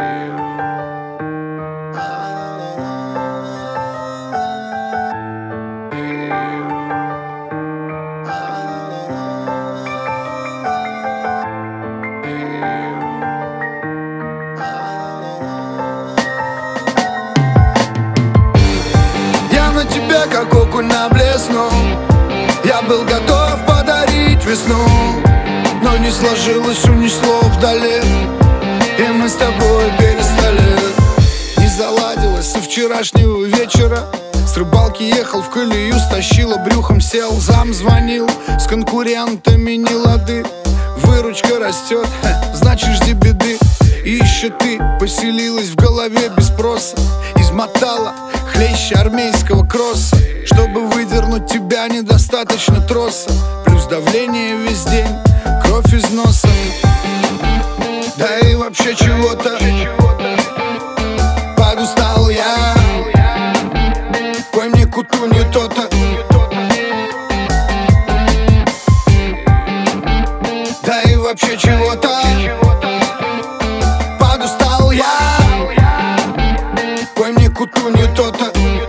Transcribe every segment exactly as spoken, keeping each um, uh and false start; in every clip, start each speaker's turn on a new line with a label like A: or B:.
A: Я на тебя как окунь на блесну. Я был готов подарить весну, но не сложилось, унесло вдали, и мы с тобой перестали. Не заладилось со вчерашнего вечера. С рыбалки ехал в колею, стащило брюхом, сел. Зам звонил, с конкурентами не лады. Выручка растет, ха, значит жди беды. И еще ты поселилась в голове без спроса. Измотала хлеще армейского кросса. Чтобы выдернуть тебя, недостаточно троса. Плюс давление весь день, кровь из носа. Да и вообще чего-то подустал я. Пой мне куту не то-то. Да и вообще чего-то подустал я. Пой мне куту не то-то.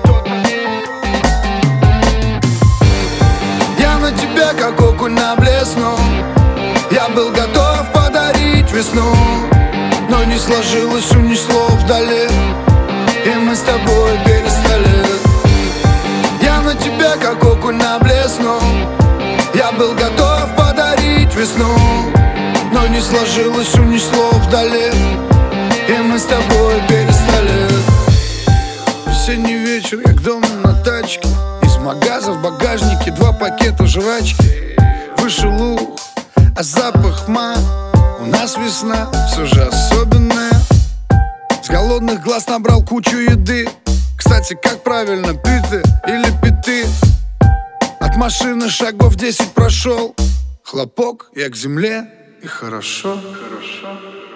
A: Я на тебя как окунь на блесну. Я был готов подарить весну, но не сложилось, унесло вдали, и мы с тобой перестали. Я на тебя как окунь на блесну. Я был готов подарить весну, но не сложилось, унесло вдали, и мы с тобой перестали. Весенний вечер, я к дому на тачке. Из магаза в багажнике два пакета жвачки. Вышел ух, а запах ма. У нас весна, все же особенная. С голодных глаз набрал кучу еды. Кстати, как правильно, питы или питы? От машины шагов десять прошел. Хлопок, я к земле, и хорошо, хорошо.